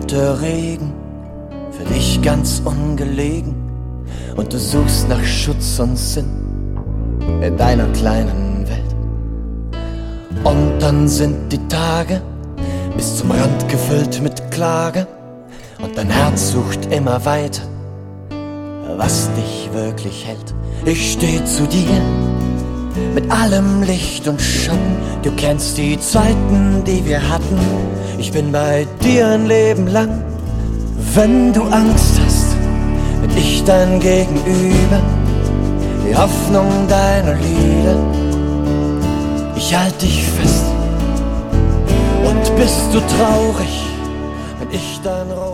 der Regen für dich ganz ungelegen und du suchst nach Schutz und Sinn in deiner kleinen Welt. Und dann sind die Tage bis zum Rand gefüllt mit Klage und dein Herz sucht immer weiter, was dich wirklich hält. Ich steh zu dir mit allem Licht und Schatten. Du kennst die Zeiten, die wir hatten. Ich bin bei dir ein Leben lang. Wenn du Angst hast, bin ich dein Gegenüber, die Hoffnung deiner Liebe. Ich halt dich fest. Und bist du traurig, bin ich dein Rohr.